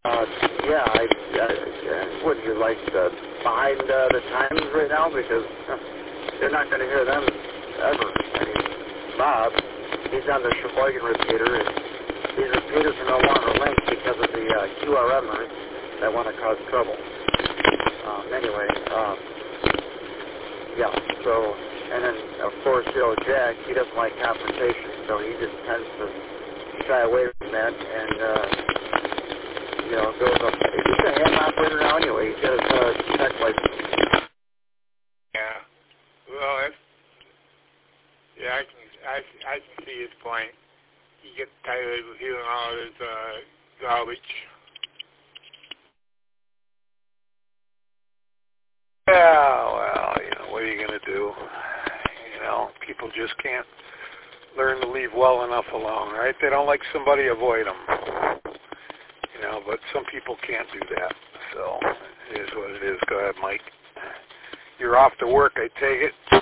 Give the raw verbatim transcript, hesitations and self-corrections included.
Uh, yeah, I, uh, would you like to find uh, the times right now? Because uh, you're not going to hear them ever. I mean, Bob, he's on the Sheboygan repeater, and these repeaters are no longer linked because of the uh, Q R Mers that want to cause trouble. Um, anyway, um, yeah, so, and then, of course, you know, Jack, he doesn't like confrontation, so he just tends to shy away from that, and, uh, you know, goes up. He's a ham operator now anyway. He's got his uh, tech license. Yeah. Well, it's, yeah, I can, I, I can see his point. He gets tired of hearing all this uh, garbage. Yeah, well, you know, what are you going to do? You know, people just can't learn to leave well enough alone, right? They don't like somebody, avoid them. You know, but some people can't do that. So it is what it is. Go ahead, Mike. You're off to work, I take it.